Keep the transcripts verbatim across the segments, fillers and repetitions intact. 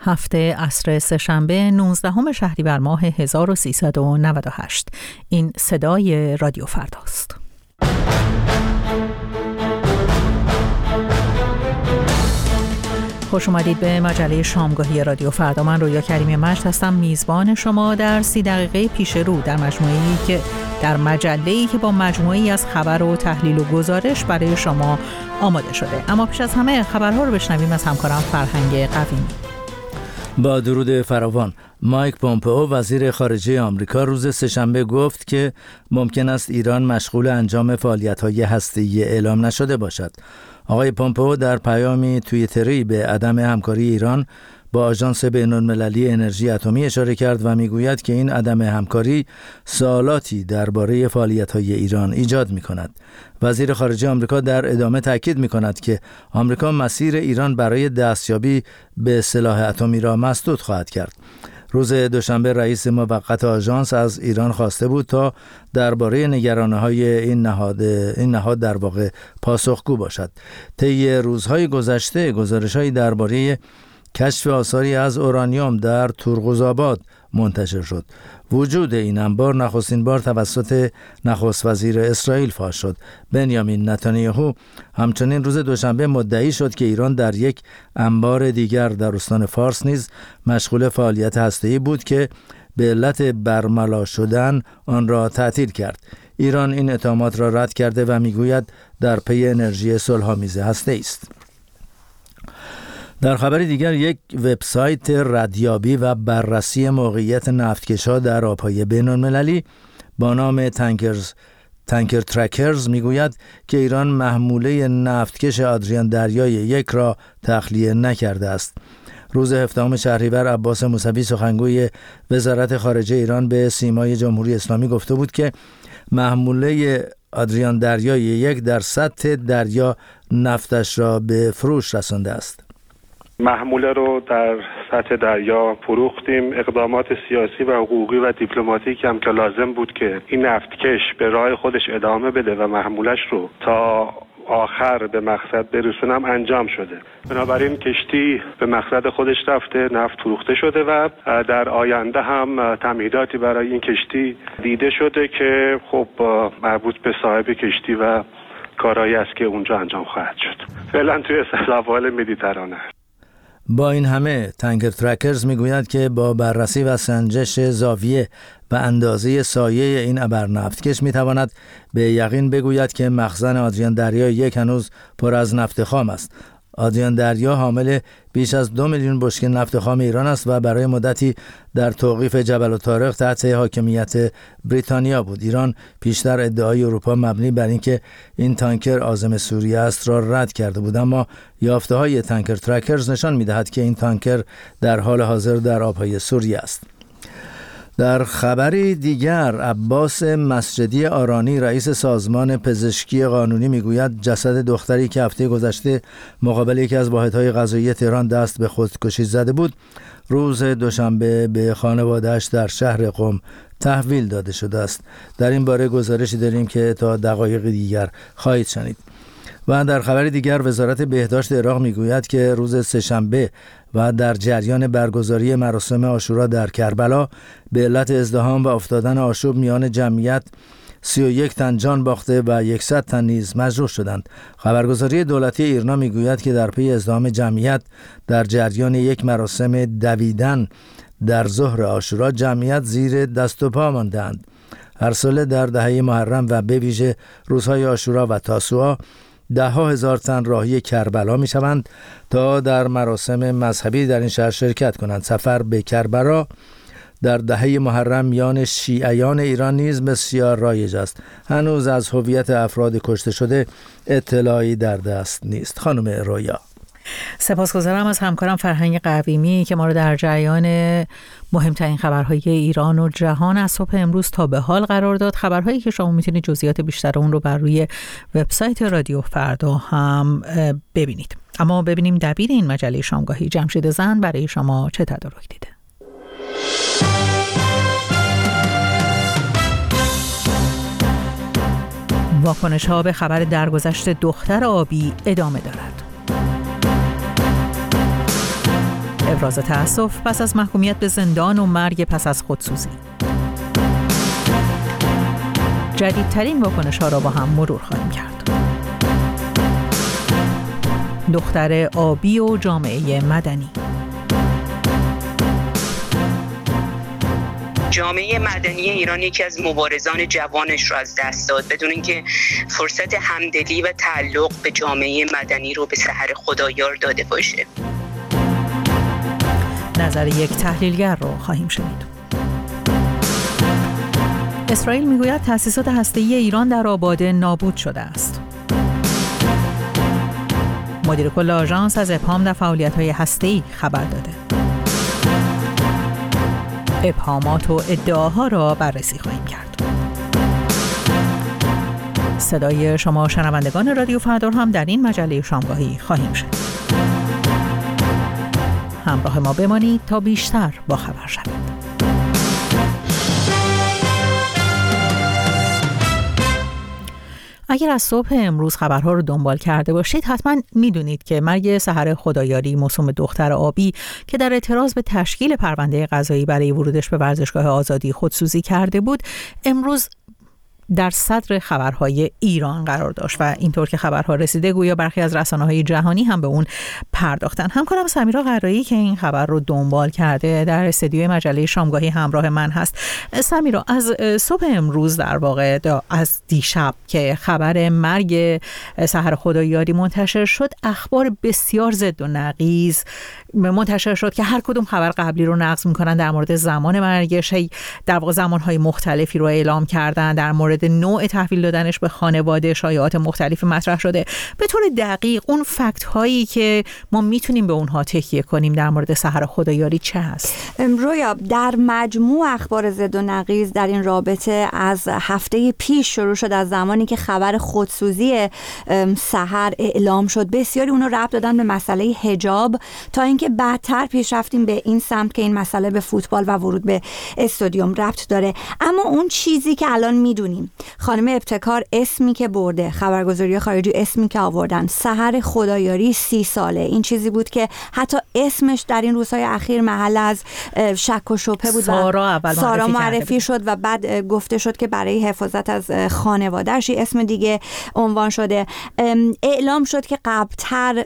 هفته عصر سه‌شنبه نوزدهم شهریور ماه هزار و سیصد و نود و هشت. این صدای رادیو فرداست. خوش اومدید به مجله شامگاهی رادیو فردا. من رویا کریمی مجد هستم، میزبان شما در سی دقیقه پیش رو در مجموعه‌ای که در مجله‌ای که با مجموعه‌ای از خبر و تحلیل و گزارش برای شما آماده شده. اما پیش از همه خبرها رو بشنویم از همکارم فرهنگ قویمی. با درود فراوان، مایک پومپئو وزیر خارجه آمریکا روز سه‌شنبه گفت که ممکن است ایران مشغول انجام فعالیت‌های هسته‌ای اعلام نشده باشد. آقای پومپئو در پیامی توییتری به عدم همکاری ایران با آژانس بین‌المللی انرژی اتمی اشاره کرد و میگوید که این عدم همکاری سوالاتی درباره فعالیت‌های ایران ایجاد می‌کند. وزیر خارجه آمریکا در ادامه تاکید می‌کند که آمریکا مسیر ایران برای دستیابی به سلاح اتمی را مسدود خواهد کرد. روز دوشنبه رئیس موقت آژانس از ایران خواسته بود تا درباره نگرانی‌های این نهاد این نهاد در واقع پاسخگو باشد. طی روزهای گذشته گزارش‌هایی درباره کشف آثاری از اورانیوم در تورغوزآباد منتشر شد. وجود این انبار نخستین بار توسط نخست وزیر اسرائیل فاش شد. بنیامین نتانیاهو همچنین روز دوشنبه مدعی شد که ایران در یک انبار دیگر در استان فارس نیز مشغول فعالیت هسته‌ای بود که به علت برملا شدن آن را تعطیل کرد. ایران این اتهامات را رد کرده و میگوید در پی انرژی صلح‌آمیز هسته‌ای است. در خبر دیگر، یک وبسایت ردیابی و بررسی موقعیت نفتکش‌ها در آب‌های بین‌المللی با نام تانکرز تانکر ترکرز میگوید که ایران محموله نفتکش آدریان دریای یک را تخلیه نکرده است. روز هفدهم شهریور عباس موسوی سخنگوی وزارت خارجه ایران به سیمای جمهوری اسلامی گفته بود که محموله آدریان دریای یک در سطح دریا نفتش را به فروش رسانده است. محموله رو در سطح دریا فروختیم. اقدامات سیاسی و حقوقی و دیپلماتیکی هم که لازم بود که این نفتکش به راه خودش ادامه بده و محمولش رو تا آخر به مقصد برسونم انجام شده. بنابراین کشتی به مقصد خودش رفته، نفت فروخته شده و در آینده هم تمهیداتی برای این کشتی دیده شده که خب مربوط به صاحب کشتی و کارهایی است که اونجا انجام خواهد شد. فعلا توی سواحل مدیترانه. با این همه تانکر ترکرز میگوید که با بررسی و سنجش زاویه و اندازه سایه این ابر نفتکش میتواند به یقین بگوید که مخزن آدریان دریا یک هنوز پر از نفت خام است. آدریان دریا حامل بیش از دو میلیون بشکه نفت خام ایران است و برای مدتی در توقیف جبل الطارق تحت حاکمیت بریتانیا بود. ایران پیشتر ادعای اروپا مبنی بر اینکه این تانکر عازم سوریه است را رد کرده بود، اما یافته‌های تانکر ترکرز نشان می‌دهد که این تانکر در حال حاضر در آب‌های سوریه است. در خبری دیگر، عباس مسجدی آرانی رئیس سازمان پزشکی قانونی میگوید جسد دختری که هفته گذشته مقابل یکی از واحدهای قضایی تهران دست به خودکشی زده بود روز دوشنبه به خانواده‌اش در شهر قم تحویل داده شده است. در این باره گزارشی داریم که تا دقایق دیگر خواهید شنید. و در خبر دیگر، وزارت بهداشت عراق میگوید که روز سه‌شنبه و در جریان برگزاری مراسم عاشورا در کربلا به علت ازدحام و افتادن آشوب میان جمعیت سی و یک تن جان باخته و صد تن نیز مجروح شدند. خبرگزاری دولتی ایرنا میگوید که در پی ازدحام جمعیت در جریان یک مراسم دویدن در ظهر عاشورا جمعیت زیر دست و پا ماندند. هر ساله در دهه محرم و به ویژه روزهای عاشورا و تاسوعا ده ها هزار تن راهی کربلا می شوند تا در مراسم مذهبی در این شهر شرکت کنند. سفر به کربلا در دهه محرم میان شیعیان ایران نیز بسیار رایج است. هنوز از هویت افراد کشته شده اطلاعی در دست نیست. خانم رویا. سپاسگزارم از همکارم فرهنگ قویمی که ما رو در جریان مهمترین خبرهای ایران و جهان از صبح امروز تا به حال قرار داد. خبرهایی که شما میتونید جزئیات بیشتر اون رو بر روی وبسایت رادیو فردا هم ببینید. اما ببینیم دبیر این مجله شامگاهی جمشید زند برای شما چه تدارک دیده. واکنش ها به خبر درگذشت دختر آبی ادامه دارد. ابراز تأسف پس از محکومیت به زندان و مرگ پس از خودسوزی. جدیدترین واکنش‌ها را با هم مرور خواهیم کرد. دختر آبی و جامعه مدنی. جامعه مدنی ایران یکی از مبارزان جوانش رو از دست داد بدون اینکه فرصت همدلی و تعلق به جامعه مدنی رو به سحر خدایار داده باشه. نظر یک تحلیلگر رو خواهیم شنید. اسرائیل میگوید تأسیسات هسته‌ای ایران در آباده نابود شده است. مدیر کل آژانس از ابهام در فعالیت‌های هسته‌ای خبر داده. ابهامات و ادعاها را بررسی خواهیم کرد. صدای شما شنوندگان رادیو فردا هم در این مجله شامگاهی خواهیم شد. همراه ما بمانید تا بیشتر با خبر شوید. اگر از صبح امروز خبرها رو دنبال کرده باشید حتما میدونید که مرگ سحر خدایاری موسوم دختر آبی که در اعتراض به تشکیل پرونده قضایی برای ورودش به ورزشگاه آزادی خودسوزی کرده بود امروز در صدر خبرهای ایران قرار داشت و اینطور که خبرها رسیده گویا برخی از رسانه‌های جهانی هم به اون پرداختن. همکارم سمیرا قرایی که این خبر رو دنبال کرده در استودیوی مجله شامگاهی همراه من هست. سمیرا، از صبح امروز در واقع از دیشب که خبر مرگ سحر خدایاری منتشر شد اخبار بسیار ضد و نقیض منتشر شد که هر کدوم خبر قبلی رو نقض می‌کنن. در مورد زمان مرگش در واقع زمان‌های مختلفی رو اعلام کردن، در مورد نوع تحویل دادنش به خانواده شایعات مختلفی مطرح شده. به طور دقیق اون فکت هایی که ما میتونیم به اونها تکیه کنیم در مورد سحر خدایاری چه هست؟ رویا، در مجموع اخبار ضد و نقیض در این رابطه از هفته پیش شروع شد، از زمانی که خبر خودسوزی سحر اعلام شد بسیاری اونو ربط دادن به مسئله حجاب تا اینکه بعدتر پیش رفتیم به این سمت که این مسئله به فوتبال و ورود به استادیوم ربط داره. اما اون چیزی که الان میدونیم، خانم ابتکار اسمی که برده، خبرگزاری خارجی اسمی که آوردن، سحر خدایاری سی ساله، این چیزی بود که حتی اسمش در این روزهای اخیر محل از شک و شبهه بود. سارا اول سارا معرفی, معرفی شد و بعد گفته شد که برای حفاظت از خانواده‌اش اسم دیگه عنوان شده. اعلام شد که قبل‌تر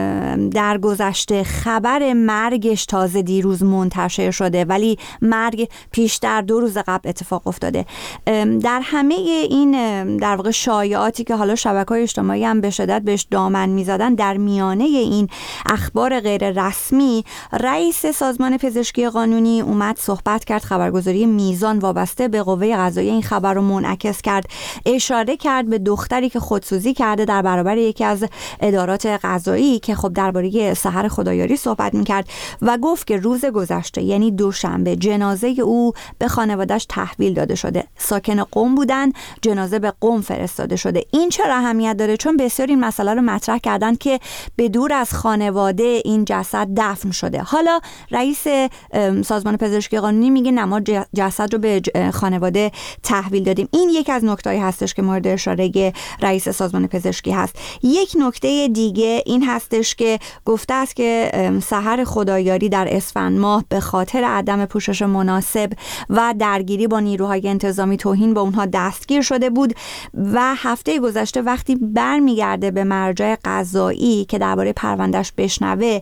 در گذشته خبر مرگش تازه دیروز منتشر شده ولی مرگ پیشتر دو روز قبل اتفاق افتاده. در همه این در واقع شایعاتی که حالا شبکه‌های اجتماعی هم به شدت بهش دامن می‌زدن، در میانه این اخبار غیر رسمی رئیس سازمان پزشکی قانونی اومد صحبت کرد، خبرگزاری میزان وابسته به قوه قضاییه این خبر رو منعکس کرد، اشاره کرد به دختری که خودسوزی کرده در برابر یکی از ادارات قضایی که خب درباره سحر خدایاری صحبت می‌کرد و گفت که روز گذشته یعنی دوشنبه جنازه او به خانواده‌اش تحویل داده شده. ساکن قم بودن، جنازه به قم فرستاده شده. این چرا اهمیت داره؟ چون بسیار این مسئله رو مطرح کردن که به دور از خانواده این جسد دفن شده. حالا رئیس سازمان پزشکی قانونی میگه نه، ما جسد رو به خانواده تحویل دادیم. این یک از نکته‌ای هستش که مورد اشاره رئیس سازمان پزشکی هست. یک نکته دیگه این هستش که گفته است که سحر خدایاری در اسفند ماه به خاطر عدم پوشش مناسب و درگیری با نیروهای انتظامی توهین به اونها دستگیر شده بود و هفته گذشته وقتی برمیگرده به مرجع قضایی که درباره پروندهش بشنوه،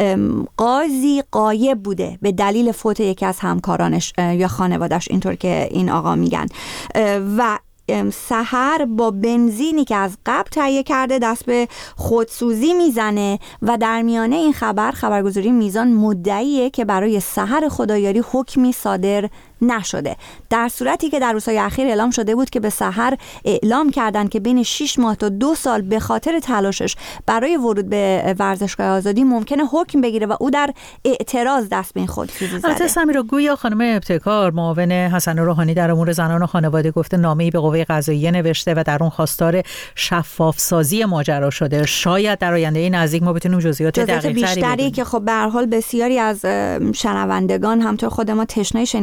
قاضی غایب بوده به دلیل فوت یکی از همکارانش یا خانواده‌اش، اینطور که این آقا میگن، و سحر با بنزینی که از قبل تهیه کرده دست به خودسوزی میزنه و در میانه این خبر خبرگزاری میزان مدعیه که برای سحر خدایاری حکمی صادر نشده، در صورتی که در روزهای اخیر اعلام شده بود که به سحر اعلام کردن که بین شش ماه تا دو سال به خاطر تلاشش برای ورود به ورزشگاه آزادی ممکنه حکم بگیره و او در اعتراض دست به این خودسوزی زده. البته سمیرا، گویا خانم ابتکار معاون حسن روحانی در امور زنان و خانواده گفته نامه‌ای به قوه قضاییه نوشته و در اون خواستار شفاف سازی ماجرا شده. شاید در آینده نزدیک ما بتونیم جزئیات دقیق‌تری بیشتری که خب به هر حال بسیاری از شنوندگان همونطور خود ما تشنه شنیدن این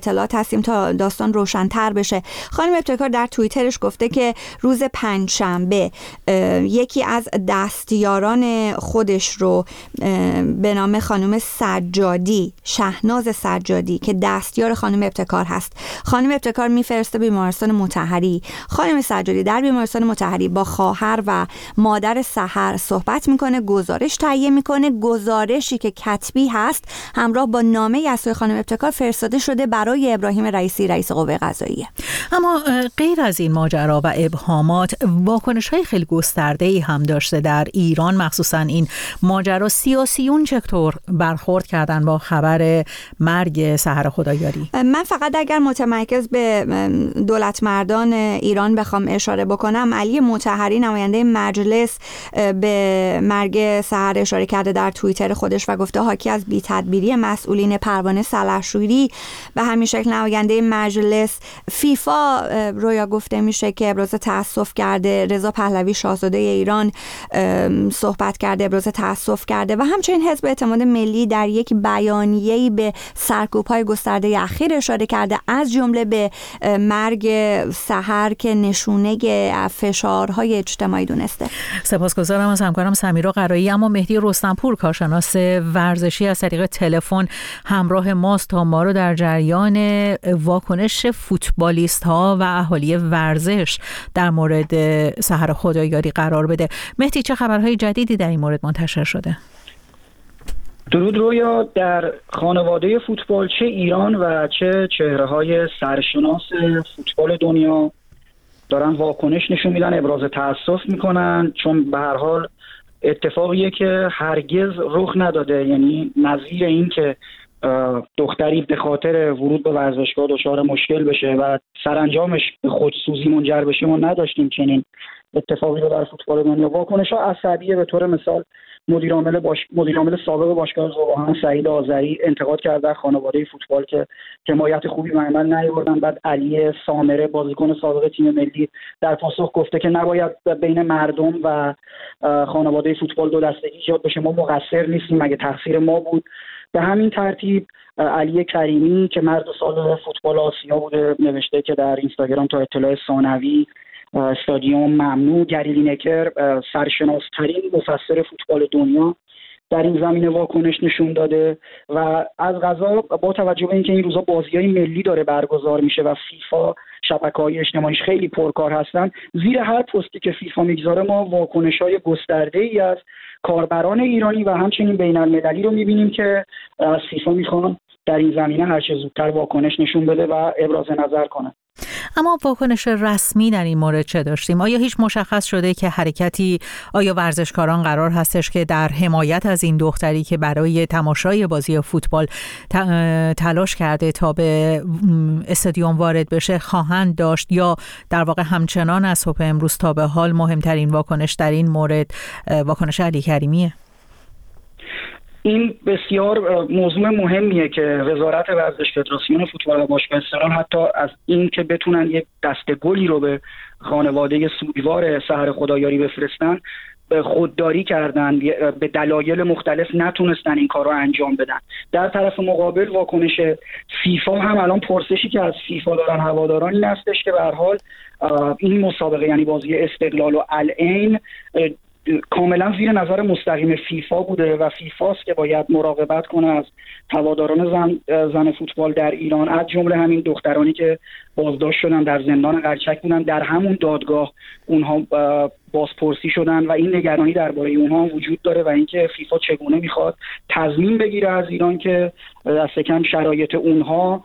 اطلاعات هستیم تا داستان روشن‌تر بشه. خانم ابتکار در توییترش گفته که روز پنجشنبه یکی از دستیاران خودش رو به نام خانم سجادی، شهناز سجادی که دستیار خانم ابتکار هست، خانم ابتکار میفرسته بیمارستان مطهری. خانم سجادی در بیمارستان مطهری با خواهر و مادر سحر صحبت میکنه، گزارش تهیه میکنه، گزارشی که کتبی هست همراه با نامه از سوی خانم ابتکار فرستاده شده برای ابراهیم رئیسی، رئیس قوه قضاییه. اما غیر از این ماجرا و ابهامات، واکنش‌های خیلی گسترده‌ای هم داشته در ایران، مخصوصا این ماجرا. سیاسیون چطور برخورد کردن با خبر مرگ سحر خدایاری؟ من فقط اگر متمرکز به دولت مردان ایران بخوام اشاره بکنم، علی مطهری نماینده مجلس به مرگ سحر اشاره کرده در توییتر خودش و گفته حاکی از بی‌تدبیری مسئولین پروانه سلحشوری. به همین شکل نماینده مجلس فیفا رویا گفته میشه که ابراز تأسف کرده، رضا پهلوی شاهزاده ایران صحبت کرده، ابراز تأسف کرده و همچنین حزب اعتماد ملی در یک بیانیه‌ای به سرکوب‌های گسترده اخیر اشاره کرده، از جمله به مرگ سحر که نشونه فشارهای اجتماعی دونسته. سپاسگزارم از همکارم سمیرا قرایی. اما مهدی رستمپور، کارشناس ورزشی، از طریق تلفن همراه ماست تا ما رو در جریان واکنش فوتبالیست ها و اهالی ورزش در مورد سحر خدایاری قرار بده. مهدی، چه خبرهای جدیدی در این مورد منتشر شده؟ درود رویا. در خانواده فوتبال چه ایران و چه چهره‌های سرشناس فوتبال دنیا دارن واکنش نشون میدن، ابراز تأسف میکنن، چون به هر حال اتفاقیه که هرگز رخ نداده. یعنی نظیر این که دختری به خاطر ورود به ورزشگاه دچار مشکل بشه و سرانجامش به خودسوزی منجر بشه ما نداشتیم چنین اتفاقی رو در فوتبال دنیا. واکنش‌ها عصبیه. به طور مثال مدیر عامل باش... مدیر عامل سابق باشگاه ذوق‌آهن سعید آذری انتقاد کرد در خانواده فوتبال که حمایت خوبی به عمل نیاوردن. بعد علی سامره، بازیکن سابق تیم ملی، در پاسخ گفته که نباید بین مردم و خانواده فوتبال دو دستگی ایجاد بشه، ما مقصر نیستیم، مگه تقصیر ما بود. به همین ترتیب علی کریمی که مرد سال فوتبال آسیا بوده نوشته که در اینستاگرام تا اطلاع ثانوی استادیوم ممنوع. گری لینکر، سرشناسترین مفسر فوتبال دنیا، در این زمینه واکنش نشون داده. و از قضا با توجه به اینکه این روزا بازی‌های ملی داره برگزار میشه و فیفا شبکه‌های اجتماعیش خیلی پرکار هستن، زیر هر پستی که فیفا میگذاره ما واکنش‌های گسترده‌ای از کاربران ایرانی و همچنین بین‌المللی رو می‌بینیم که از فیفا میخوان در این زمینه هر چه زودتر واکنش نشون بده و ابراز نظر کنه. اما واکنش رسمی در این مورد چه داشتیم؟ آیا هیچ مشخص شده که حرکتی، آیا ورزشکاران قرار هستش که در حمایت از این دختری که برای تماشای بازی فوتبال تلاش کرده تا به استادیوم وارد بشه خواهند داشت، یا در واقع همچنان از صبح امروز تا به حال مهمترین واکنش در این مورد واکنش علی کریمیه؟ این بسیار موضوع مهمیه که وزارت ورزش، فدراسیون فوتبال و باشگاه استقلال حتی از این که بتونن یک دسته گلی رو به خانواده سوگوار سحر خدایاری بفرستن خودداری کردن، به دلایل مختلف نتونستن این کار رو انجام بدن. در طرف مقابل واکنش فیفا هم الان پرسشی که از فیفا دارن هواداران این هستش که به هر حال این مسابقه یعنی بازی استقلال و العین کاملا زیر نظر مستقیم فیفا بوده و فیفاست که باید مراقبت کنه از هواداران زن زن فوتبال در ایران، از جمله همین دخترانی که بازداشت شدن در زندان قرچک بودن. در همون دادگاه اونها بازپرسی شدن و این نگرانی درباره اونها وجود داره و اینکه فیفا چگونه میخواد تضمین بگیره از ایران که دست کم شرایط اونها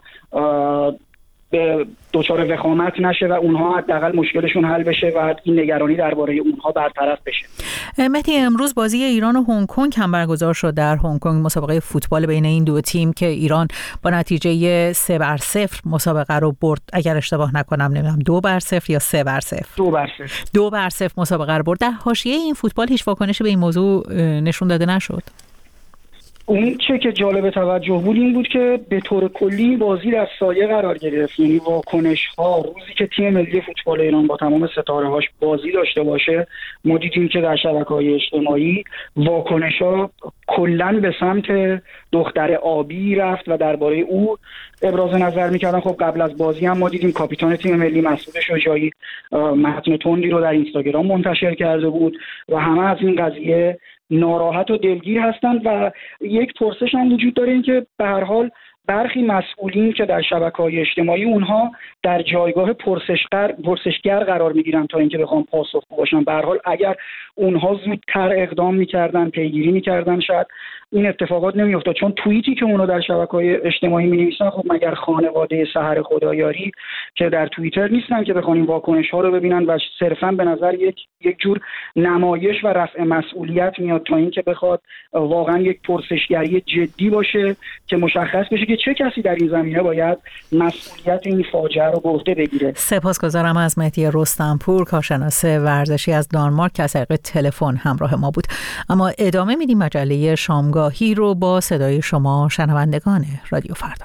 به دچار وخامت نشه و اونها حداقل مشکلشون حل بشه و این نگرانی درباره اونها برطرف بشه. مهدی، امروز بازی ایران و هنگ کنگ هم برگزار شد در هنگ کنگ، مسابقه فوتبال بین این دو تیم که ایران با نتیجه سه بر صفر مسابقه رو برد. اگر اشتباه نکنم نمیدونم دو بر صفر یا سه بر صفر دو بر صفر دو بر صفر مسابقه رو برد. در حاشیه این فوتبال هیچ واکنشی به این موضوع نشون داده نشد. اون چه که جالب توجه بود این بود که به طور کلی بازی در سایه قرار گرفت. یعنی واکنش ها روزی که تیم ملی فوتبال ایران با تمام ستاره هاش بازی داشته باشه، ما دیدیم که در شبکه‌های اجتماعی واکنش ها کلا به سمت دختر آبی رفت و درباره او ابراز نظر میکردن. خب قبل از بازی هم ما دیدیم کاپیتان تیم ملی مسعود شجاعی متن تندی رو در اینستاگرام منتشر کرده بود و همه از این قضیه ناراحت و دلگیر هستند و یک پرسش هم وجود داره این که به هر حال برخی مسئولین که در شبکه‌های اجتماعی اونها در جایگاه پرسشگر پرسشگر قرار میگیرن تا اینکه بخوام پاسخگو باشن. به هر حال اگر اونها زودتر اقدام میکردن، پیگیری میکردن، شاید این اتفاقات نمیافتاد. چون توییتی که اونها در شبکه‌های اجتماعی می‌نویسن، خب مگر خانواده سحر خدایاری که در توییتر نیستن که بخوان این واکنش‌ها رو ببینن و صرفاً به نظر یک یک جور نمایش و رفع مسئولیت میاد تا اینکه بخواد واقعاً یک پرسشگری جدی باشه که مشخص بشه که چه کسی در این زمینه باید مسئولیت این فاجعه رو به عهده بگیره. سپاسگزارم از مهدی رستمپور، کارشناس ورزشی از دانمارک که از طریق تلفن همراه ما بود. اما ادامه میدیم مجله شامگاهی رو با صدای شما شنوندگان رادیو فردا.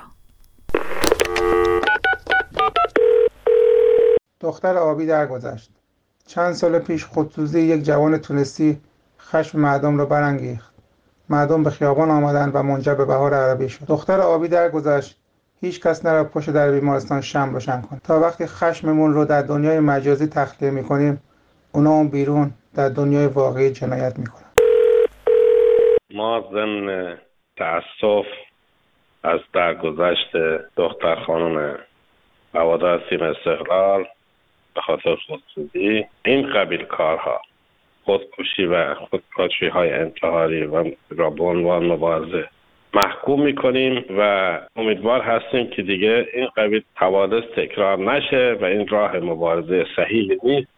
دختر آبی درگذشت. چند سال پیش خودسوزی یک جوان تونسی خشم مردم را برانگیخت. مردم به خیابان آمدند و منجر به بهار عربی شد. دختر آبی درگذشت. هیچ کس نرفت پشت در بیمارستان شمع روشن کند. تا وقتی خشممون رو در دنیای مجازی تخلیه می‌کنیم، اونا اون بیرون در دنیای واقعی جنایت می‌کنن. ما ضمن تأسف از درگذشت دختر خانم هوادار تیم استقلال به خاطر خودسوزی این قبیل کارها، خودکشی و خودکشی های انتحاری و را به عنوان مبارزه محکوم میکنیم و امیدوار هستیم که دیگه این قبیل حوادث تکرار نشه و این راه مبارزه صحیحی نیست.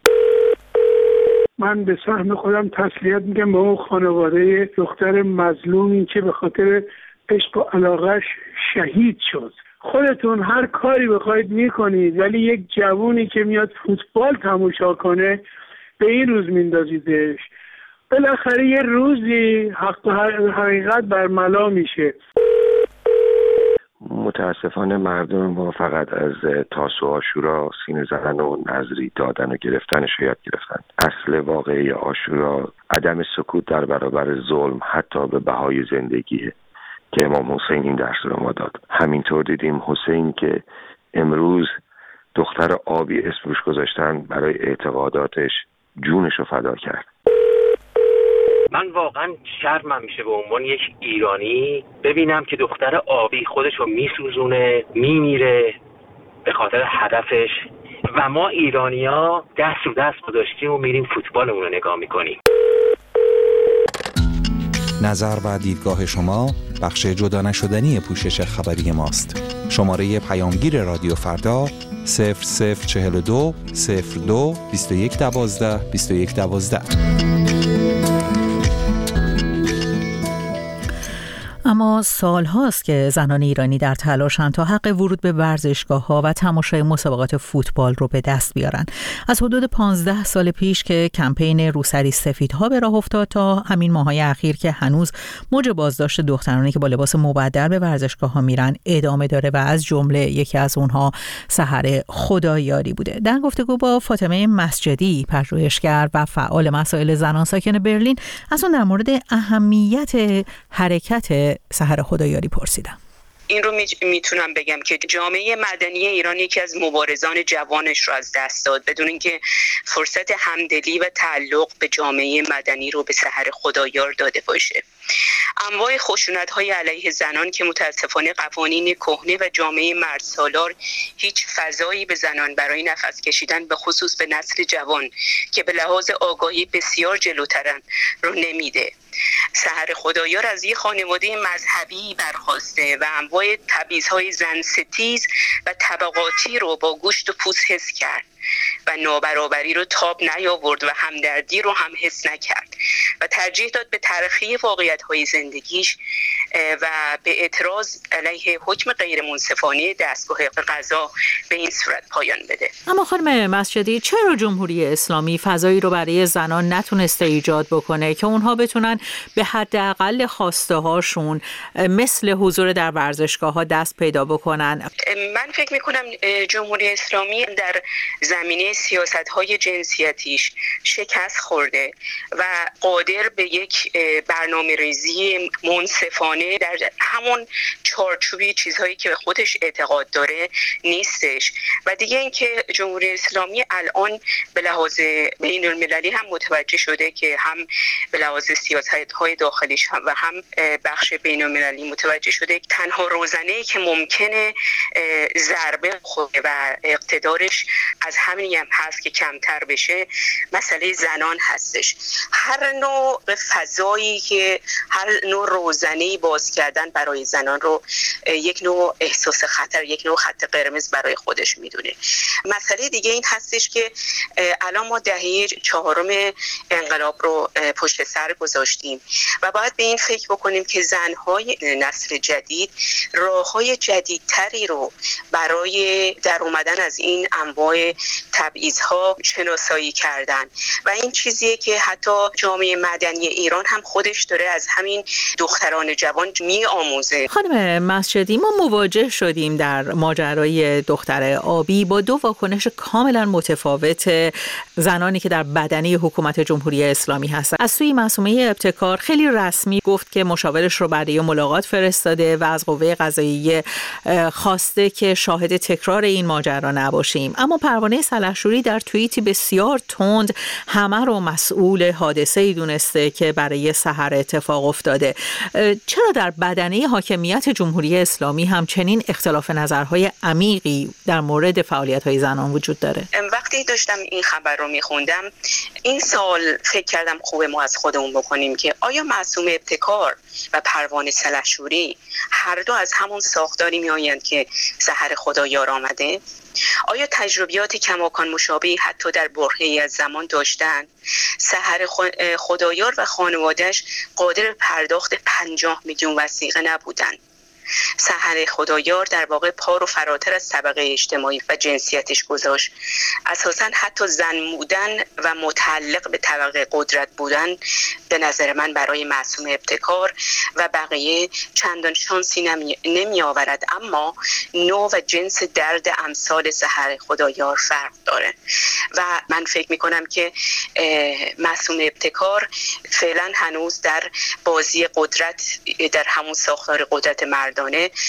من به سهم خودم تسلیت میگم به اون خانواده دختر مظلومی که به خاطر عشق و علاقهش شهید شد. خودتون هر کاری بخواید میکنید، ولی یک جوونی که میاد فوتبال تماشا کنه به این روز میندازیدش. بالاخره یه روزی حق و حقیقت برملا میشه. متاسفانه مردم ما فقط از تاسو و عاشورا سینه زدن و نظری دادن و گرفتنش یاد گرفتن. اصل واقعی عاشورا عدم سکوت در برابر ظلم حتی به بهای زندگیه که امام حسین این درس رو ما داد. همینطور دیدیم حسین که امروز دختر آبی اسم روش گذاشتن برای اعتقاداتش جونش رو فدا کرد. من واقعا شرمم میشه به عنوان یک ایرانی ببینم که دختر آبی خودش رو میسوزونه، میمیره به خاطر هدفش و ما ایرانی‌ها دست رو دست گذاشتیم و میریم فوتبالمون رو نگاه میکنیم. نظر و دیدگاه شما بخش جدا نشدنی پوشش خبری ماست. شماره پیامگیر رادیو فردا صفر صفر چهل و دو صفر دو بیست و یک دوازده بیست و یک دوازده. اما سال هاست که زنان ایرانی در تلاشند تا حق ورود به ورزشگاه‌ها و تماشای مسابقات فوتبال رو به دست بیارن. از حدود پانزده سال پیش که کمپین روسری سفیدها به راه افتاد تا همین ماهای اخیر که هنوز موج بازداشت دخترانی که با لباس مبدل به ورزشگاه‌ها میرن ادامه داره و از جمله یکی از اونها سحر خدایاری بوده. در گفتگو با فاطمه مسجدی، پژوهشگر و فعال مسائل زنان ساکن برلین، از اون در مورد اهمیت حرکت سحر خدایاری پرسیدم. این رو میتونم بگم که جامعه مدنی ایران یکی از مبارزان جوانش رو از دست داد بدون اینکه فرصت همدلی و تعلق به جامعه مدنی رو به سحر خدایار داده باشه. انواع خشونت‌های علیه زنان که متاسفانه قوانین کهنه و جامعه مردسالار هیچ فضایی به زنان برای نفس کشیدن به خصوص به نسل جوان که به لحاظ آگاهی بسیار جلوترن رو نمیده. سحر خدایار از یک خانواده مذهبی برخواسته و انواع تبعیض‌های زن ستیز و طبقاتی رو با گوشت و پوست حس کرد و نابرابری رو تاب نیاورد و همدردی رو هم حس نکرد و ترجیح داد به تلخی واقعیت‌های زندگیش و به اعتراض علیه حکم غیر منصفانه دستگاه قضا به این صورت پایان بده. اما خانم مسجدی، چرا جمهوری اسلامی فضایی رو برای زنان نتونسته ایجاد بکنه که اونها بتونن به حداقل خواسته هاشون مثل حضور در ورزشگاه ها دست پیدا بکنن؟ من فکر میکنم جمهوری اسلامی در زمینه سیاست های جنسیتیش شکست خورده و قادر به یک برنامه ریزی منصفانه در همون چارچوبی چیزهایی که به خودش اعتقاد داره نیستش. و دیگه اینکه جمهوری اسلامی الان به لحاظ بین المللی هم متوجه شده که هم به لحاظ سیاست‌های داخلیش و هم بخش بین المللی متوجه شده که تنها روزنه‌ای که ممکنه ضربه خوره و اقتدارش از همین هم هست که کمتر بشه مسئله زنان هستش. هر نوع فضایی که هر نوع روزنه‌ای باز کردن برای زنان رو یک نوع احساس خطر، یک نوع خط قرمز برای خودش میدونه. مسئله دیگه این هستش که الان ما دهه چهارم انقلاب رو پشت سر گذاشتیم و باید به این فکر بکنیم که زنهای نسل جدید راههای جدیدتری رو برای در اومدن از این انواع تبعیض‌ها شناسایی کردن و این چیزیه که حتی جامعه مدنی ایران هم خودش داره از همین دختران جوان می آموزه. خانم مسجدی، ما مواجه شدیم در ماجرای دختر آبی با دو واکنش کاملا متفاوت زنانی که در بدنه حکومت جمهوری اسلامی هستن. از سوی معصومه ابتکار خیلی رسمی گفت که مشاورش رو برای ملاقات فرستاده و از قوه قضاییه خواسته که شاهد تکرار این ماجرا نباشیم. اما پروانه سلحشوری در توییتی بسیار تند همه رو مسئول حادثه‌ای دونسته که برای سحر اتفاق افتاده. چرا در بدنه حاکمیت جمهوری اسلامی همچنین اختلاف نظرهای عمیقی در مورد فعالیت‌های زنان وجود داره؟ وقتی داشتم این خبر رو میخوندم این سال فکر کردم خوبه ما از خودمون بکنیم که آیا معصومه ابتکار و پروانه سلحشوری هر دو از همون ساختاری میآیند که سحر خدایار آمده؟ آیا تجربیات کماکان مشابهی حتی در برهه‌ای از زمان داشتن؟ سحر خدایار و خانواده‌اش قادر پرداخت پنجاه میلیون وثیقه نبودند. سحر خدایار در واقع پا رو فراتر از طبقه اجتماعی و جنسیتش گذاشت. اساساً حتی زن بودن و متعلق به طبقه قدرت بودن به نظر من برای معصومه ابتکار و بقیه چندان شانسی نمی, نمی آورد، اما نوع و جنس درد امثال سحر خدایار فرق داره و من فکر می کنم که معصومه ابتکار فعلا هنوز در بازی قدرت در همون ساختار قدرت مرد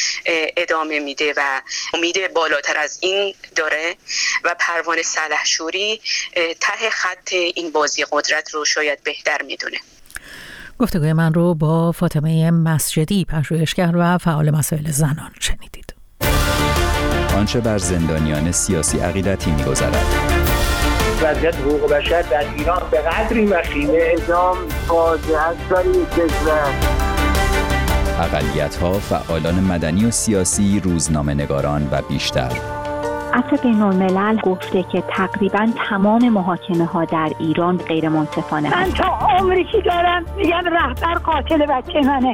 ادامه میده و امید بالاتر از این داره و پروانه سلحشوری ته خط این بازی قدرت رو شاید بهتر میدونه. گفتگوی من رو با فاطمه مسجدی، پژوهشگر و فعال مسائل زنان شنیدید. آنچه بر زندانیان سیاسی عقیدتی می‌گذرد. وضعیت حقوق بشر در ایران به قدری وخیمه اعدام فاجعه است در این کشور. اقلیت‌ها، فعالان مدنی و سیاسی، روزنامه‌نگاران و بیشتر. عفو بین‌الملل گفته که تقریباً تمام محاکمه‌ها در ایران غیر منصفانه من تا عمری که دارم میگم رهبر قاتل بچه منه.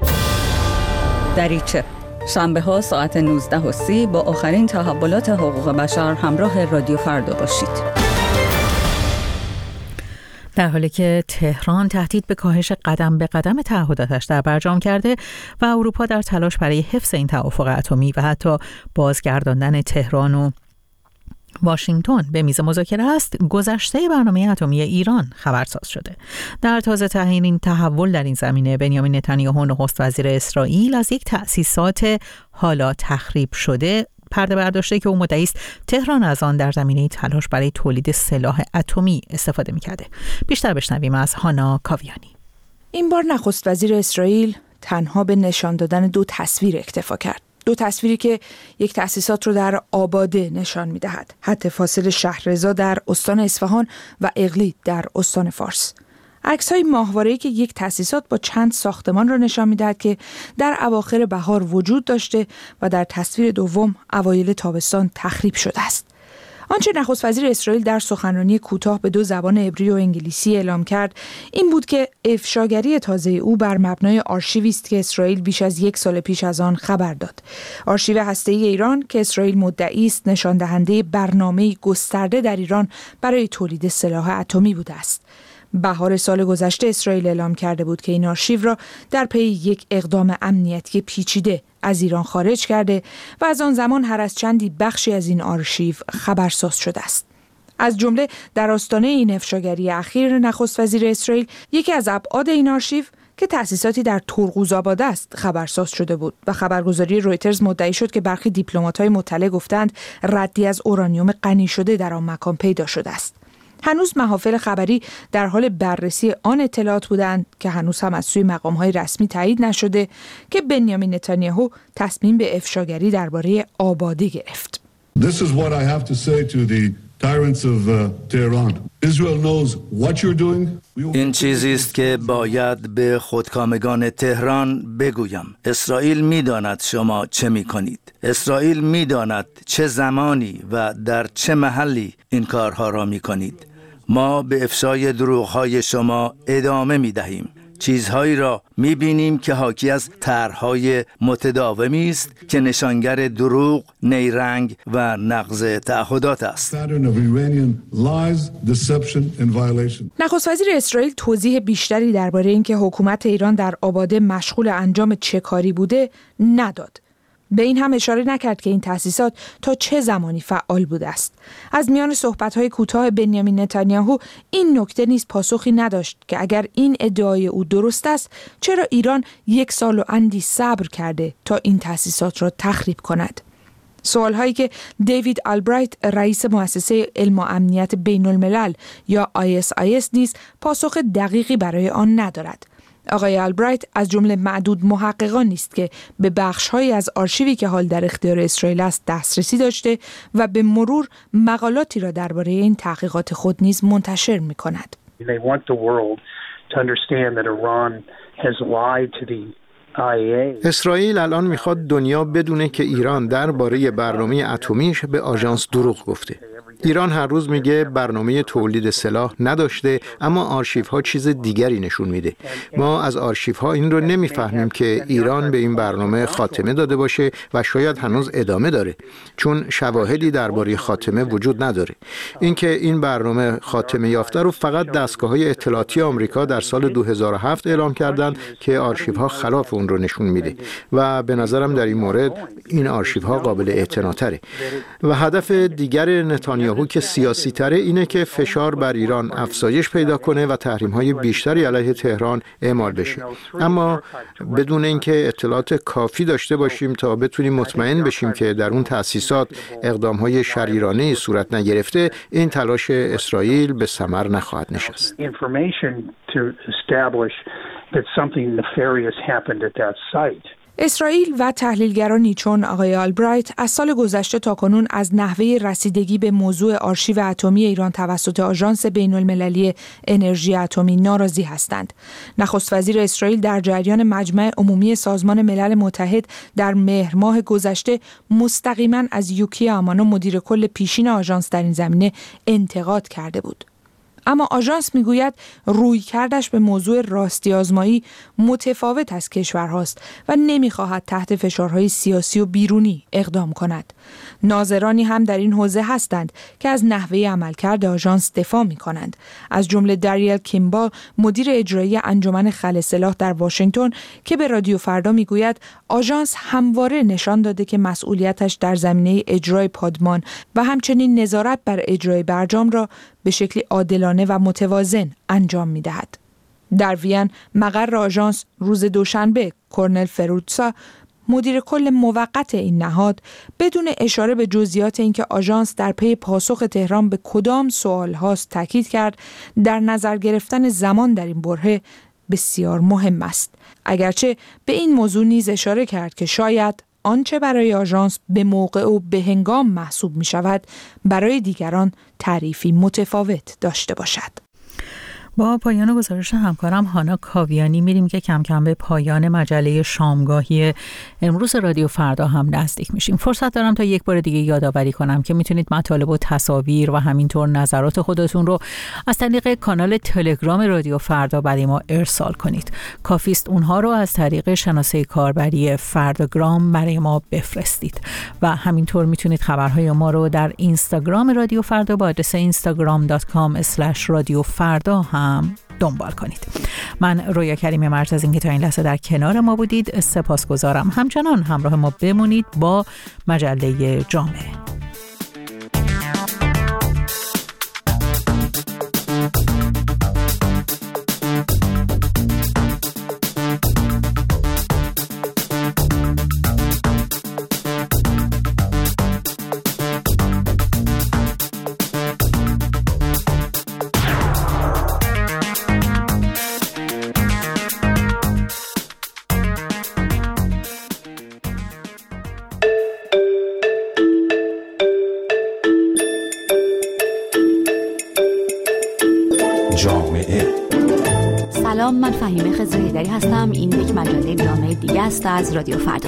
دریچه شنبه ها ساعت نوزده و سی با آخرین تحولات حقوق بشر همراه رادیو فردا باشید. در حالی که تهران تهدید به کاهش قدم به قدم تعهداتش در برجام کرده و اروپا در تلاش برای حفظ این توافق اتمی و حتی بازگرداندن تهران و واشنگتن به میز مذاکره است، گذشته برنامه اتمی ایران خبرساز شده. در تازه ترین این تحول در این زمینه، بنیامین نتانیاهو نخست وزیر اسرائیل از یک تأسیسات حالا تخریب شده پرده برداشته که او مدعی است تهران از آن در زمینه تلاش برای تولید سلاح اتمی استفاده می‌کرده. بیشتر بشنویم از هانا کاویانی. این بار نخست وزیر اسرائیل تنها به نشان دادن دو تصویر اکتفا کرد. دو تصویری که یک تأسیسات رو در آباده نشان می‌دهد. حد فاصل شهررضا در استان اصفهان و اقلید در استان فارس. عکس‌های ماهواره‌ای که یک تأسیسات با چند ساختمان را نشان می‌دهد که در اواخر بهار وجود داشته و در تصویر دوم اوایل تابستان تخریب شده است. آنچه نخست وزیر اسرائیل در سخنرانی کوتاه به دو زبان عبری و انگلیسی اعلام کرد این بود که افشاگری تازه او بر مبنای آرشیوی است که اسرائیل بیش از یک سال پیش از آن خبر داد. آرشیو هسته‌ای ایران که اسرائیل مدعی است نشان دهنده برنامه‌ای گسترده در ایران برای تولید سلاح اتمی بوده است. بهار سال گذشته اسرائیل اعلام کرده بود که این آرشیو را در پی یک اقدام امنیتی پیچیده از ایران خارج کرده و از آن زمان هر از چندی بخشی از این آرشیو خبرساز شده است. از جمله در آستانه این افشاگری اخیر نخست وزیر اسرائیل یکی از ابعاد این آرشیو که تأسیساتی در ترقوزآباد است خبرساز شده بود و خبرگزاری رویترز مدعی شد که برخی دیپلمات‌های مطلع گفتند ردی از اورانیوم غنی شده در آن مکان پیدا شده است. هنوز محافل خبری در حال بررسی آن اطلاعات بودند که هنوز هم از سوی مقام‌های رسمی تایید نشده که بنیامین نتانیاهو تصمیم به افشاگری درباره آباده گرفت. This is what I have to say to the tyrants of uh, Tehran. Israel knows what you're doing. این چیزی است که باید به خودکامگان تهران بگویم. اسرائیل می‌داند شما چه می‌کنید. اسرائیل می‌داند چه زمانی و در چه محلی این کارها را می‌کنید. ما به افشای دروغ‌های شما ادامه می‌دهیم. چیزهایی را می‌بینیم که حاکی از طرح‌های متداومی است که نشانگر دروغ، نیرنگ و نقض تعهدات است. نخست وزیر اسرائیل توضیح بیشتری درباره اینکه حکومت ایران در آباده مشغول انجام چه کاری بوده نداد. به این هم اشاره نکرد که این تأسیسات تا چه زمانی فعال بوده است. از میان صحبت‌های کوتاه بنیامین نتانیاهو این نکته نیز پاسخی نداشت که اگر این ادعای او درست است چرا ایران یک سال و اندی صبر کرده تا این تأسیسات را تخریب کند. سوال‌هایی که دیوید آلبرایت رئیس مؤسسه علم و امنیت بین الملل یا آی اس آی اس نیز پاسخ دقیقی برای آن ندارد. آقای آلبرایت از جمله معدود محققان است که به بخش‌هایی از آرشیوی که حال در اختیار اسرائیل است دسترسی داشته و به مرور مقالاتی را درباره این تحقیقات خود نیز منتشر می‌کند. They want the world to understand that Iran has lied to the اسرائیل الان میخواد دنیا بدونه که ایران درباره برنامه اتمیش به آژانس دروغ گفته. ایران هر روز میگه برنامه تولید سلاح نداشته، اما آرشیوها چیز دیگری نشون میده. ما از آرشیوها این رو نمیفهمیم که ایران به این برنامه خاتمه داده باشه و شاید هنوز ادامه داره، چون شواهدی درباره خاتمه وجود نداره. اینکه این برنامه خاتمه یافته رو فقط دستگاه‌های اطلاعاتی آمریکا در سال دو هزار و هفت اعلام کردند که آرشیوها خلاف اون رو نشون میده و به نظرم در این مورد این آرشیوها قابل اعتناتره. و هدف دیگر نتانیاهو که سیاسی تره اینه که فشار بر ایران افزایش پیدا کنه و تحریم‌های بیشتری علیه تهران اعمال بشه. اما بدون اینکه اطلاعات کافی داشته باشیم تا بتونیم مطمئن بشیم که در اون تأسیسات اقدام‌های شریرانه‌ای صورت نگرفته، این تلاش اسرائیل به ثمر نخواهد نشست. اسرائیل و تحلیلگرانی چون آقای آلبرایت از سال گذشته تا کنون از نحوه رسیدگی به موضوع آرشیو اتمی ایران توسط آژانس بین المللی انرژی اتمی ناراضی هستند. نخست وزیر اسرائیل در جریان مجمع عمومی سازمان ملل متحد در مهر ماه گذشته مستقیما از یوکی آمانو مدیر کل پیشین آژانس در این زمینه انتقاد کرده بود. اما آژانس میگوید رویکردش به موضوع راستی آزمایی متفاوت از کشورهاست و نمیخواهد تحت فشارهای سیاسی و بیرونی اقدام کند. ناظرانی هم در این حوزه هستند که از نحوه عملکرد آژانس دفاع میکنند. از جمله دریل کیمبال مدیر اجرایی انجمن خلع سلاح در واشنگتن که به رادیو فردا میگوید آژانس همواره نشان داده که مسئولیتش در زمینه اجرای پادمان و همچنین نظارت بر اجرای برجام را به شکلی عادلانه و متوازن انجام می‌دهد. در وین مقر آژانس روز دوشنبه کورنل فروتسا مدیر کل موقت این نهاد بدون اشاره به جزئیات اینکه آژانس در پی پاسخ تهران به کدام سوال هاست تاکید کرد در نظر گرفتن زمان در این برهه بسیار مهم است. اگرچه به این موضوع نیز اشاره کرد که شاید آنچه برای آژانس به موقع و به هنگام محسوب می شود برای دیگران تعریفی متفاوت داشته باشد. با پایان گزارش همکارم هانا کاویانی میریم که کم کم به پایان مجله شامگاهی امروز رادیو فردا هم نزدیک میشیم. فرصت دارم تا یک بار دیگه یادآوری کنم که میتونید مطالب و تصاویر و همینطور نظرات خودتون رو از طریق کانال تلگرام رادیو فردا برای ما ارسال کنید. کافیست اونها رو از طریق شناسه کاربری فرداگرام برای ما بفرستید و همینطور میتونید خبرهای ما رو در اینستاگرام رادیو فردا با آدرس اینستاگرام دات کام اسلش رادیو فردا هم دنبال کنید. من رویا کریم مرز از اینکه تا این لحظه در کنار ما بودید سپاسگزارم. همچنان همراه ما بمونید با مجله جامعه. سلام، من فهیمه خضرهیدری هستم. این یک مجله جامعه دیگه است از رادیو فردا.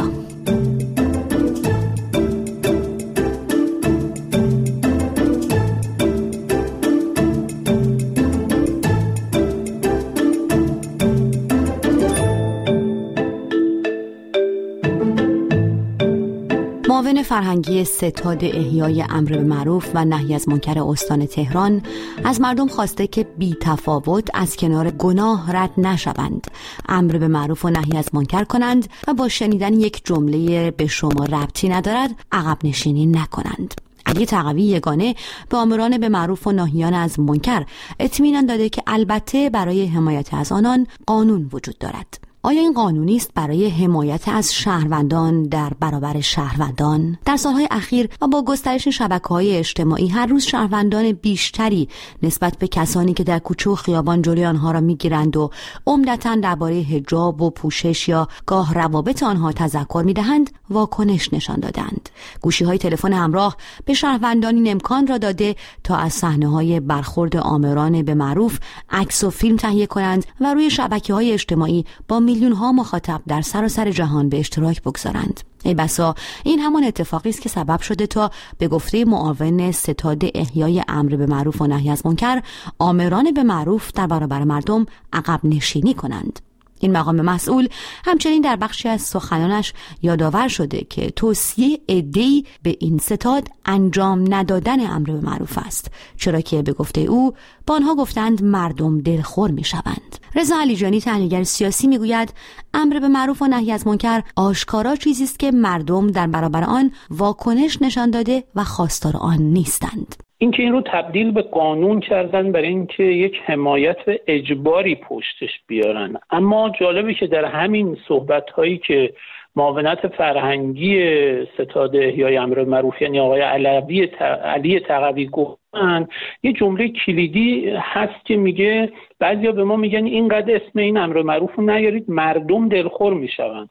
معاون فرهنگی ستاد احیای امر به معروف و نهی از منکر استان تهران از مردم خواسته که بی تفاوت از کنار گناه رد نشوند، امر به معروف و نهی از منکر کنند و با شنیدن یک جمله به شما ربطی ندارد عقب نشینی نکنند. علی تقوی یگانه به آمران به معروف و ناهیان از منکر اطمینان داده که البته برای حمایت از آنان قانون وجود دارد. آیا این قانونی است برای حمایت از شهروندان در برابر شهروندان؟ در سالهای اخیر و با گسترش شبکه‌های اجتماعی هر روز شهروندان بیشتری نسبت به کسانی که در کوچه و خیابان جلوی آنها را می‌گیرند و عمدتاً درباره حجاب و پوشش یا گاه روابط آنها تذکر می‌دهند واکنش نشان دادند. گوشی‌های تلفن همراه به شهروندان این امکان را داده تا از صحنه‌های برخورد آمران به معروف عکس و فیلم تهیه کنند و روی شبکه‌های اجتماعی با میلیون ها مخاطب در سراسر جهان به اشتراک بگذارند. ای بسا این همان اتفاقی است که سبب شده تا به گفته معاون ستاد احیای امر به معروف و نهی از منکر آمران به معروف در برابر مردم عقب نشینی کنند. این مقام مسئول همچنین در بخشی از سخنانش یادآور شده که توصیه عده‌ای به این ستاد انجام ندادن امر به معروف است، چرا که به گفته او با آنها گفتند مردم دلخور میشوند. رضا علیجانی تحلیلگر سیاسی میگوید امر به معروف و نهی از منکر آشکارا چیزی است که مردم در برابر آن واکنش نشان داده و خواستار آن نیستند. اینکه این رو تبدیل به قانون کردن برای اینکه یک حمایت و اجباری پشتش بیارن. اما جالبه که در همین صحبت‌هایی که معاونت فرهنگی ستاد احیای امر به معروف یعنی آقای علوی علی تقوی گفتن، یه جمله کلیدی هست که میگه بعضیا به ما میگن اینقدر اسم این امر به معروف رو نیارید مردم دلخور میشوند.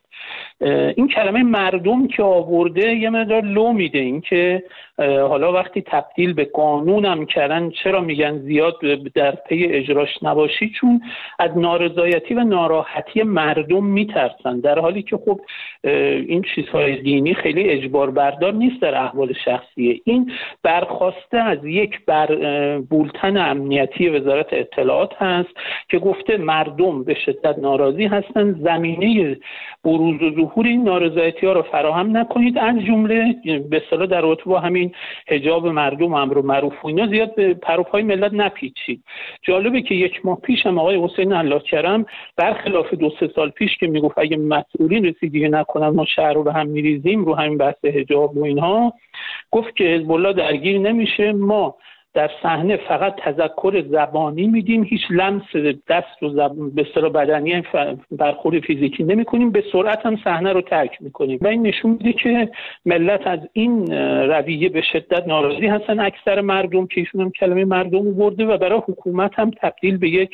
این کلمه مردم که آورده یه مقدار لو میده، این که حالا وقتی تبدیل به قانون هم کردن چرا میگن زیاد در پی اجراش نباشی، چون از نارضایتی و ناراحتی مردم میترسن، در حالی که خب این چیزهای دینی خیلی اجبار بردار نیست در احوال شخصیه. این برخواسته از یک بر بولتن امنیتی وزارت اطلاعات هست که گفته مردم به شدت ناراضی هستن، زمینه بروز و ظهور این نارضایتی ها رو فراهم نکنید، از جمله به اصطلاح در رابطه با همین حجاب مردم امر به معروف و اینا زیاد به پروپای ملت نپیچید. جالبه که یک ماه پیش هم آقای حسین الله کرم برخلاف دو سه سال پیش که میگفت اگه مسئولین رسیدگی نکنن ما شهر رو به هم میریزیم رو همین بحث حجاب و اینها، گفت که حزب الله درگیر نمیشه، ما در صحنه فقط تذکر زبانی میدیم، هیچ لمس دست و زب... به اصطلاح بدنی برخورد فیزیکی نمیکنیم، به سرعت هم صحنه رو ترک میکنیم. و این نشون میده که ملت از این رویه به شدت ناراضی هستن، اکثر مردم که ایشون هم کلمه مردم آورده، و برای حکومت هم تبدیل به یک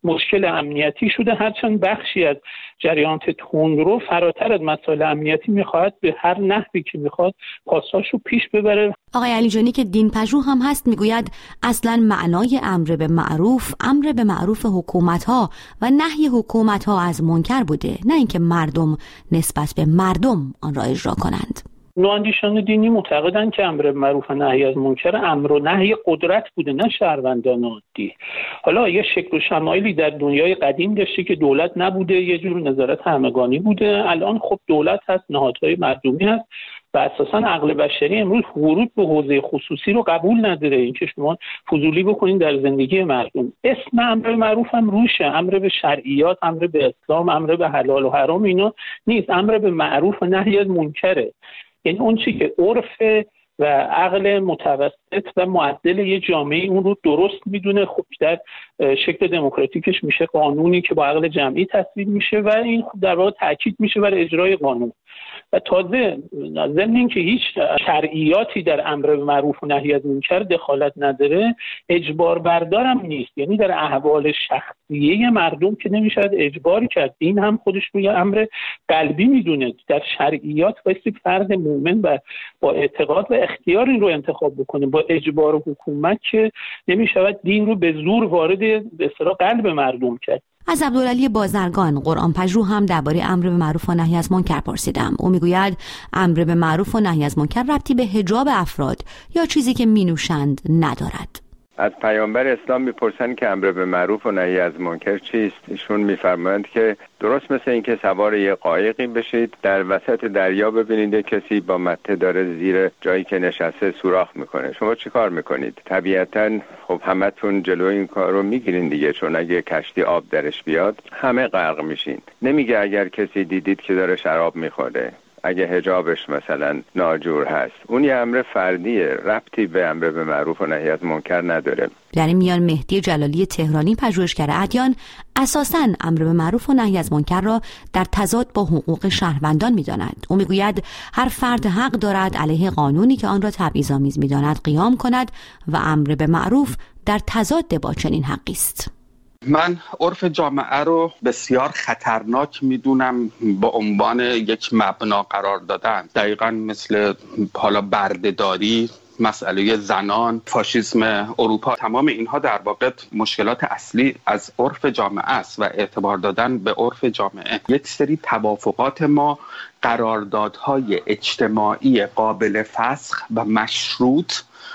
مشکل امنیتی شده، هرچند بخشی از جریانات تندرو فراتر از مسائل امنیتی میخواد به هر نحوی که میخواد پاساشو پیش ببره. آقای علیجانی که دین پژوه هم هست میگوید اصلا معنای امر به معروف امر به معروف حکومت‌ها و نهی حکومت‌ها از منکر بوده، نه اینکه مردم نسبت به مردم آن را اجرا کنند. نواندیشان دینی معتقدند که امر به معروف و نهی از منکر امر و نهی قدرت بوده، نه شهروندان عادی. حالا یه شکل و شمایلی در دنیای قدیم داشته که دولت نبوده، یه جور نظارت همگانی بوده. الان خب دولت هست، نهادهای مردمی هست و اساسا عقل بشری امروز ورود به حوزه خصوصی رو قبول نداره. این که شما فضولی بکنین در زندگی مردم. اسم امر به معروف هم روشه، امر به شرعیات، امر به اسلام، امر به حلال و حرام اینا نیست، امر به معروف و نهی از منکره. یعنی اون چی که عرف و عقل متوسط و معدل یه جامعه اون رو درست میدونه، خب در شکل دموکراتیکش میشه قانونی که با عقل جمعی تصویب میشه و این خب در واقع تاکید میشه بر اجرای قانون. و تازه ضمن اینکه هیچ شرعیاتی در امر به معروف و نهی از منکر دخالت نداره، اجبار بردارم نیست. یعنی در احوال شخصیه مردم که نمیشه اجباری کرد. این هم خودش رو یه امر قلبی میدونه. در شرعیات واسه فرد مومن و با اعتقاد و اختیار این رو انتخاب بکنه. با اجبار حکومت که نمیشه دین رو به زور وارد به اصطلاح قلب مردم کرد. از عبدالعلی بازرگان قرآن پژوه هم درباره امر به معروف و نهی از منکر پرسیدم. او میگوید امر به معروف و نهی از منکر ربطی به حجاب افراد یا چیزی که مینوشند ندارد. از پیامبر اسلام میپرسن که امر به معروف و نهی از منکر چیست. ایشون میفرمایند که درست مثل اینکه سوار یه قایقی بشید، در وسط دریا ببینید کسی با مته داره زیر جایی که نشسته سوراخ میکنه، شما چی کار میکنید؟ طبیعتاً خب همتون جلوی این کار رو میگیرین دیگه، چون اگه کشتی آب درش بیاد همه غرق میشین. نمیگه اگر کسی دیدید که داره شراب میخوره، اگه حجابش مثلا ناجور هست، اون یه امر فردیه، ربطی به امر به معروف و نهی از منکر نداره. در این میان مهدی جلالی تهرانی پژوهشگر ادیان اساساً امر به معروف و نهی از منکر را در تضاد با حقوق شهروندان می‌داند. او میگوید هر فرد حق دارد علیه قانونی که آن را تبعیض‌آمیز می‌داند قیام کند و امر به معروف در تضاد با چنین حقی است. من عرف جامعه رو بسیار خطرناک میدونم با عنوان یک مبنا قرار دادن، دقیقاً مثل حالا بردهداری، مسئله زنان، فاشیسم اروپا. تمام اینها در واقع مشکلات اصلی از عرف جامعه است و اعتبار دادن به عرف جامعه. یک سری توافقات ما قراردادهای اجتماعی قابل فسخ و مشروط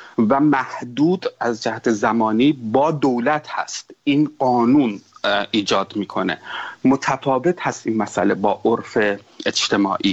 و محدود از جهت زمانی با دولت هست. این قانون ایجاد میکنه. متفاوت هست این مسئله با عرف اجتماعی.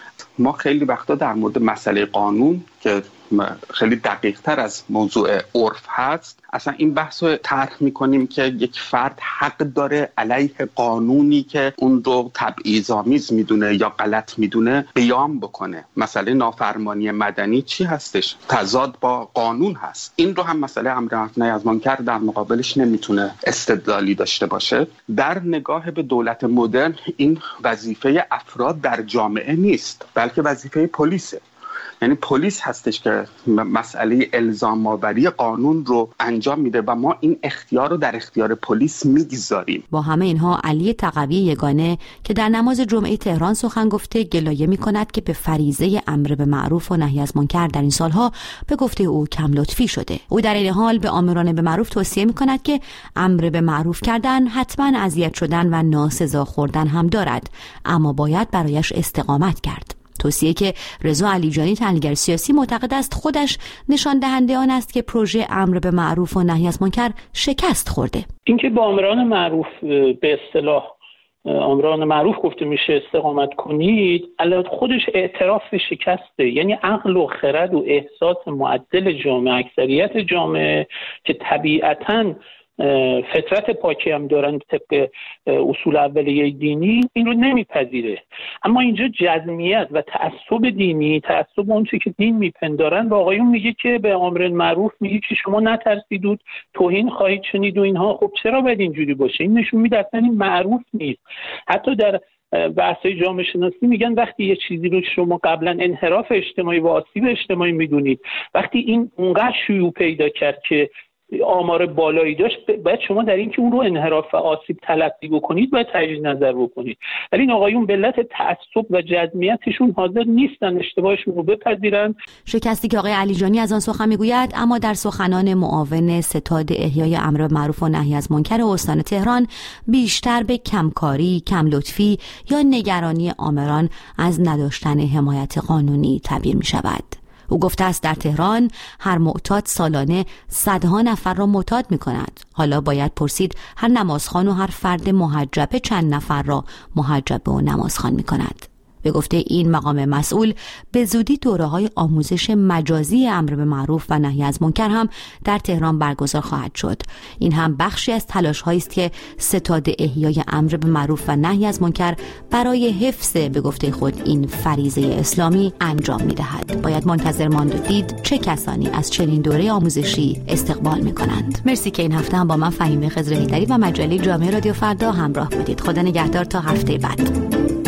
ما خیلی وقتا در مورد مسئله قانون که خیلی دقیق تر از موضوع عرف هست، اصلا این بحث رو طرح میکنیم که یک فرد حق داره علیه قانونی که اون رو تبعیض‌آمیز میدونه یا غلط میدونه قیام بکنه. مسئله نافرمانی مدنی چی هستش؟ تضاد با قانون هست. این رو هم مسئله امر به معروف و نهی از منکر در مقابلش نمیتونه استدلالی داشته باشه. در نگاه به دولت مدرن این وظیفه افراد در جامعه نیست، بلکه وظیفه پلیسه. یعنی پلیس هستش که مسئله الزام آوری قانون رو انجام میده و ما این اختیار رو در اختیار پلیس میگذاریم. با همه اینها علی تقوی یگانه که در نماز جمعه تهران سخن گفته گلایه میکند که به فریضه امر به معروف و نهی از منکر در این سالها به گفته او کم لطفی شده. او در این حال به آمران به معروف توصیه میکند که امر به معروف کردن حتما اذیت شدن و ناسزا خوردن هم دارد، اما باید برایش استقامت کرد. توصیه که رضا علیجانی تحلیلگر سیاسی معتقد است خودش نشان دهنده آن است که پروژه امر به معروف و نهی از منکر شکست خورده. اینکه با آمران معروف به اصطلاح آمران معروف گفته میشه استقامت کنید، البته خودش اعتراف به شکسته. یعنی عقل و خرد و احساس معدل جامعه، اکثریت جامعه که طبیعتاً فطرت پاکی هم دارن طبق اصول اولیه دینی، این رو نمیپذیره. اما اینجا جزمیت و تعصب دینی، تعصب اون چیزی که دین میپندارن، با آقایون میگه که به امر معروف میگه که شما نترسید و توهین خواهید شنید و اینها. خب چرا باید اینجوری باشه؟ این نشون میده اصلا این معروف نیست. حتی در بحث‌های جامعه شناسی میگن وقتی یه چیزی رو شما قبلا انحراف اجتماعی و آسیب اجتماعی میدونید، وقتی این اونقدر شیوع پیدا کرد که آمار بالایی داشت، باید شما در این که اون رو انحراف و آسیب تلقی بکنید باید تجدید نظر بکنید. ولی این آقایون به علت تعصب و جزمیتشون حاضر نیستن اشتباهشون رو بپذیرن. شکستی که آقای علیجانی از آن سخن میگوید، اما در سخنان معاون ستاد احیای امر بالمعروف و نهی از منکر استان تهران بیشتر به کمکاری، کم لطفی یا نگرانی آمران از نداشتن حمایت قانونی تعبیر می شود. او گفته است در تهران هر معتاد سالانه صدها نفر را معتاد می کند. حالا باید پرسید هر نمازخوان و هر فرد محجبه چند نفر را محجبه و نمازخوان می کند. به گفته این مقام مسئول، به زودی دوره‌های آموزش مجازی امر به معروف و نهی از منکر هم در تهران برگزار خواهد شد. این هم بخشی از تلاش‌هایی است که ستاد احیای امر به معروف و نهی از منکر برای حفظ به گفته خود این فریضه اسلامی انجام می‌دهد. باید منتظر ماند و دید چه کسانی از چنین دوره آموزشی استقبال می‌کنند. مرسی که این هفته هم با من فهیمه خضر حیدری و مجله جامعه رادیو فردا همراه بودید. خدا نگهدار تا هفته بعد.